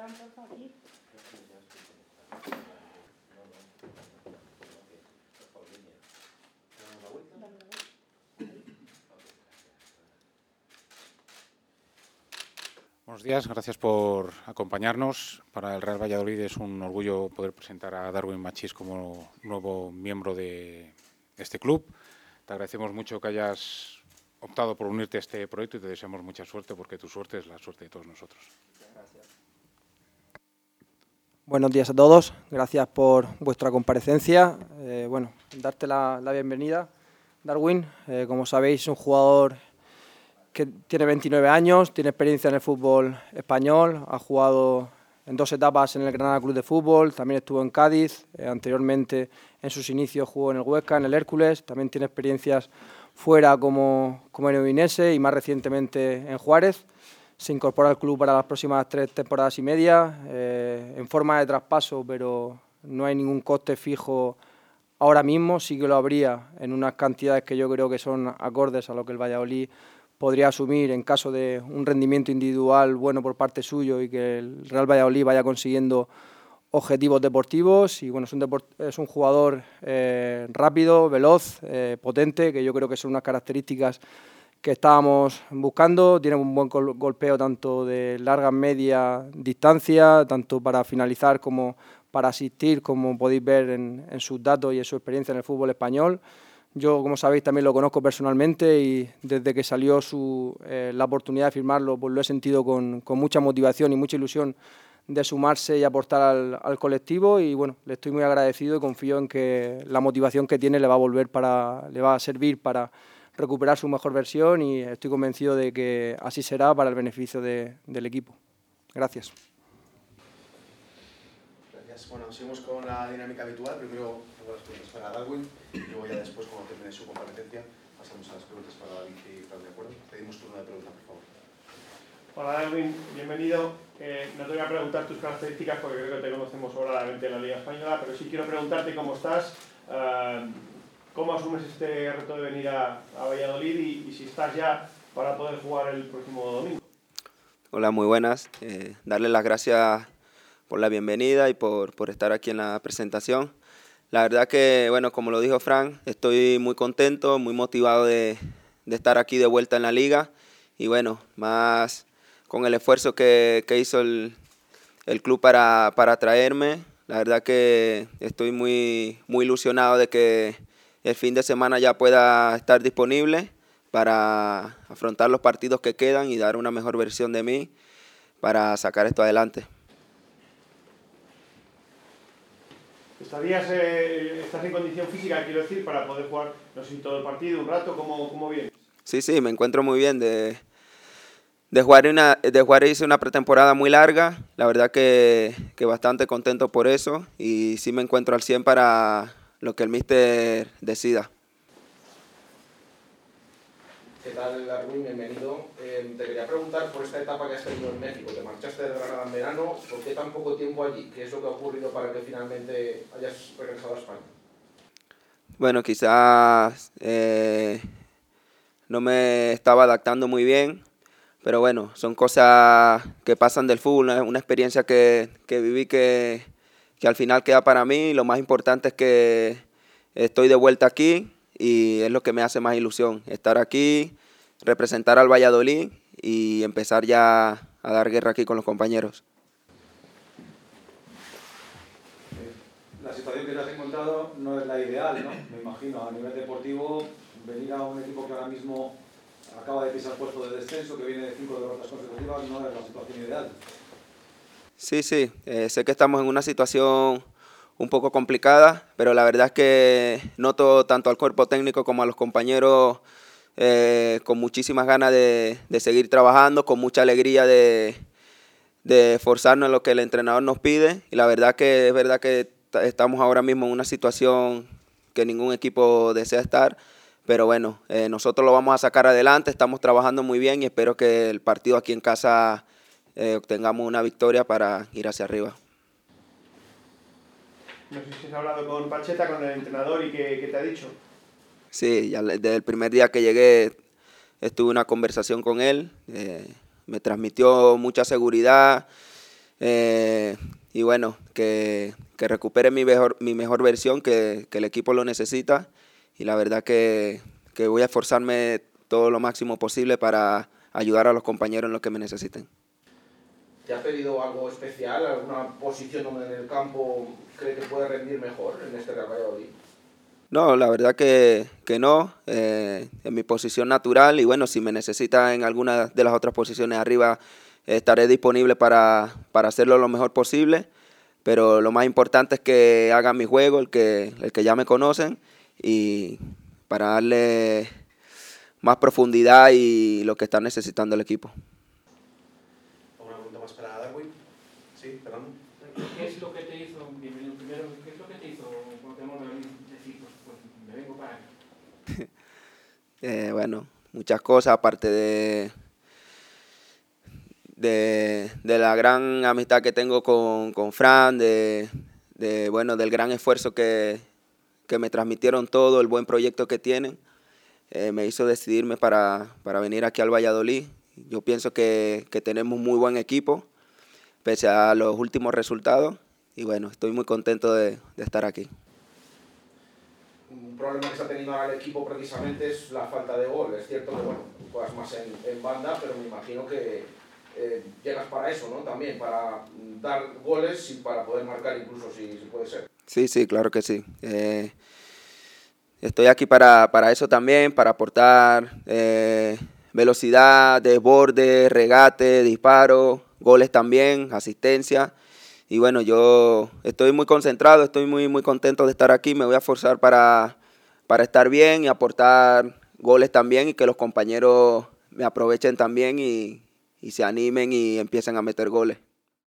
Buenos días, gracias por acompañarnos. Para el Real Valladolid es un orgullo poder presentar a Darwin Machís como nuevo miembro de este club. Te agradecemos mucho que hayas optado por unirte a este proyecto y te deseamos mucha suerte porque tu suerte es la suerte de todos nosotros. Gracias. Buenos días a todos, gracias por vuestra comparecencia. Darte la bienvenida. Darwin, como sabéis, es un jugador que tiene 29 años, tiene experiencia en el fútbol español, ha jugado en 2 etapas en el Granada Club de Fútbol, también estuvo en Cádiz, anteriormente en sus inicios jugó en el Huesca, en el Hércules, también tiene experiencias fuera como en Udinese y más recientemente en Juárez. Se incorpora al club para las próximas 3 temporadas y media, en forma de traspaso, pero no hay ningún coste fijo ahora mismo, sí que lo habría en unas cantidades que yo creo que son acordes a lo que el Valladolid podría asumir en caso de un rendimiento individual bueno por parte suyo y que el Real Valladolid vaya consiguiendo objetivos deportivos. Y bueno, es un jugador rápido, veloz, potente, que yo creo que son unas características que estábamos buscando. Tiene un buen golpeo tanto de larga, media distancia, tanto para finalizar como para asistir, como podéis ver en sus datos y en su experiencia en el fútbol español. Yo, como sabéis, también lo conozco personalmente y desde que salió la oportunidad de firmarlo, pues lo he sentido con mucha motivación y mucha ilusión de sumarse y aportar al colectivo. Y bueno, le estoy muy agradecido y confío en que la motivación que tiene le va a servir para recuperar su mejor versión y estoy convencido de que así será para el beneficio del equipo. Gracias. Bueno, seguimos con la dinámica habitual. Primero tengo las preguntas para Darwin y luego ya después, cuando termine su comparecencia, pasamos a las preguntas para David y Fran, ¿de acuerdo? Pedimos turno de pregunta, por favor. Hola Darwin, bienvenido. No te voy a preguntar tus características porque creo que te conocemos sobradamente en la Liga Española, pero sí quiero preguntarte cómo estás, cómo asumes este reto de venir a Valladolid y si estás ya para poder jugar el próximo domingo. Hola, muy buenas. Darle las gracias por la bienvenida y por estar aquí en la presentación. La verdad que, bueno, como lo dijo Fran, estoy muy contento, muy motivado de estar aquí de vuelta en la liga y bueno, más con el esfuerzo que hizo el club para traerme. La verdad que estoy muy ilusionado de que el fin de semana ya pueda estar disponible para afrontar los partidos que quedan y dar una mejor versión de mí para sacar esto adelante. ¿Estás en condición física, quiero decir, para poder jugar, no sé si todo el partido, un rato? ¿Cómo vienes? Sí, me encuentro muy bien. De jugar hice una pretemporada muy larga, la verdad que bastante contento por eso y sí me encuentro al 100 para lo que el míster decida. ¿Qué tal, Darwin? Bienvenido. Te quería preguntar por esta etapa que has tenido en México. Te marchaste de Granada en verano. ¿Por qué tan poco tiempo allí? ¿Qué es lo que ha ocurrido para que finalmente hayas regresado a España? Bueno, quizás no me estaba adaptando muy bien, pero bueno, son cosas que pasan del fútbol, una experiencia que viví que al final queda para mí. Lo más importante es que estoy de vuelta aquí y es lo que me hace más ilusión, estar aquí, representar al Valladolid y empezar ya a dar guerra aquí con los compañeros. La situación que te has encontrado no es la ideal, ¿no? Me imagino, a nivel deportivo, venir a un equipo que ahora mismo acaba de pisar puesto de descenso, que viene de 5 derrotas consecutivas, no es la situación ideal. Sí, sé que estamos en una situación un poco complicada, pero la verdad es que noto tanto al cuerpo técnico como a los compañeros con muchísimas ganas de seguir trabajando, con mucha alegría de esforzarnos en lo que el entrenador nos pide. Y la verdad que es verdad que estamos ahora mismo en una situación que ningún equipo desea estar, pero bueno, nosotros lo vamos a sacar adelante, estamos trabajando muy bien y espero que el partido aquí en casa obtengamos una victoria para ir hacia arriba. No sé si has hablado con Pacheta, con el entrenador, y qué te ha dicho. Sí, ya desde el primer día que llegué estuve una conversación con él, me transmitió mucha seguridad, Y bueno, que recupere mi mejor versión, que el equipo lo necesita. Y la verdad que voy a esforzarme todo lo máximo posible para ayudar a los compañeros en lo que me necesiten. ¿Te ha pedido algo especial, alguna posición donde en el campo cree que puede rendir mejor en este Real Valladolid? No, la verdad que no, en mi posición natural, y bueno, si me necesita en alguna de las otras posiciones arriba, estaré disponible para hacerlo lo mejor posible, pero lo más importante es que haga mi juego, el que ya me conocen, y para darle más profundidad y lo que está necesitando el equipo. ¿Alguna pregunta más para Darwin? Sí, Fernando. ¿Qué es lo que te hizo, primero, qué es lo que te hizo Cuauhtémoc decir, pues me vengo para aquí? Bueno, muchas cosas, aparte de la gran amistad que tengo con Fran, bueno, del gran esfuerzo que me transmitieron todo, el buen proyecto que tienen, me hizo decidirme para venir aquí al Valladolid. Yo pienso que tenemos muy buen equipo, pese a los últimos resultados, y bueno, estoy muy contento de estar aquí. Un problema que se ha tenido ahora el equipo precisamente es la falta de gol. Es cierto que bueno, juegas más en banda, pero me imagino que llegas para eso, ¿no? También para dar goles y para poder marcar incluso si puede ser. Sí, claro que sí. Estoy aquí para eso también, para aportar velocidad, desborde, regate, disparo, goles también, asistencia. Y bueno, yo estoy muy concentrado, estoy muy contento de estar aquí. Me voy a esforzar para estar bien y aportar goles también, y que los compañeros me aprovechen también y se animen y empiecen a meter goles.